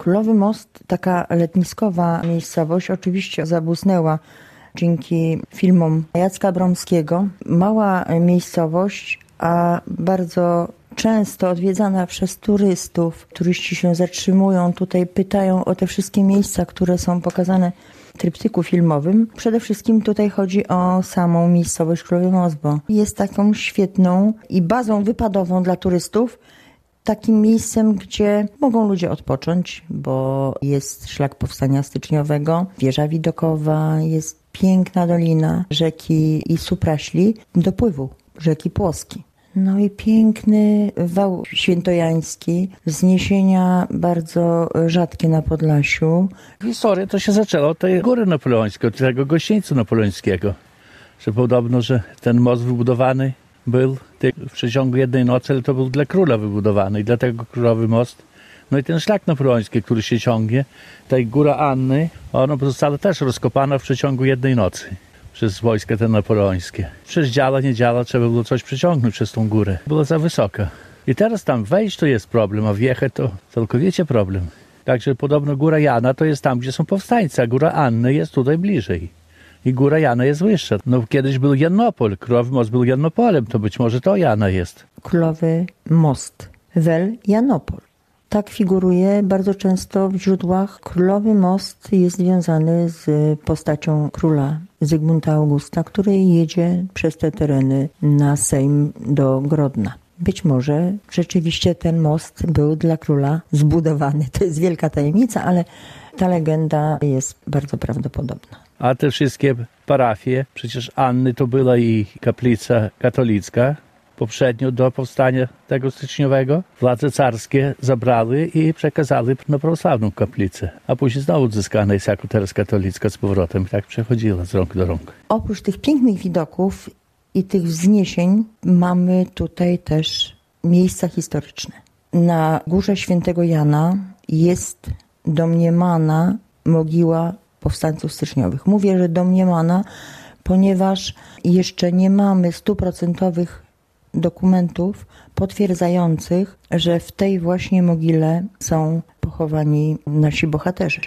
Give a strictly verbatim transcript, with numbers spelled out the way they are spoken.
Królowy Most, taka letniskowa miejscowość, oczywiście zabłysnęła dzięki filmom Jacka Bromskiego. Mała miejscowość, a bardzo często odwiedzana przez turystów. Turyści się zatrzymują tutaj, pytają o te wszystkie miejsca, które są pokazane w tryptyku filmowym. Przede wszystkim tutaj chodzi o samą miejscowość Królowy Most, bo jest taką świetną i bazą wypadową dla turystów, takim miejscem, gdzie mogą ludzie odpocząć, bo jest szlak powstania styczniowego, wieża widokowa, jest piękna dolina rzeki i Supraśli, dopływu rzeki Płoski. No i piękny wał świętojański, wzniesienia bardzo rzadkie na Podlasiu. Historia to się zaczęła od tej góry napoleońskiej, od tego gościńca napoleońskiego. Że podobno, że ten most wybudowany był w przeciągu jednej nocy, ale to był dla króla wybudowany i dlatego Królowy Most. No i ten szlak napoleoński, który się ciągnie, ta góra Anny, ona została też rozkopana w przeciągu jednej nocy przez wojska te napoleońskie. Przez działa, nie działa, trzeba było coś przeciągnąć przez tą górę. Była za wysoka. I teraz tam wejść to jest problem, a wjechać to całkowicie problem. Także podobno góra Jana to jest tam, gdzie są powstańcy, a góra Anny jest tutaj bliżej. I góra Jana jest wyższa. No kiedyś był Janopol, Królowy Most był Janopolem, to być może to Jana jest. Królowy Most, wel Janopol. Tak figuruje bardzo często w źródłach. Królowy Most jest związany z postacią króla Zygmunta Augusta, który jedzie przez te tereny na Sejm do Grodna. Być może rzeczywiście ten most był dla króla zbudowany. To jest wielka tajemnica, ale ta legenda jest bardzo prawdopodobna. A te wszystkie parafie, przecież Anny to była i kaplica katolicka, poprzednio do powstania tego styczniowego. Władze carskie zabrały i przekazały na prawosławną kaplicę, a później znowu odzyskana jest jako teraz katolicka z powrotem. I tak przechodziła z rąk do rąk. Oprócz tych pięknych widoków i tych wzniesień mamy tutaj też miejsca historyczne. Na Górze Świętego Jana jest domniemana mogiła powstańców styczniowych. Mówię, że domniemana, ponieważ jeszcze nie mamy stuprocentowych dokumentów potwierdzających, że w tej właśnie mogile są pochowani nasi bohaterzy.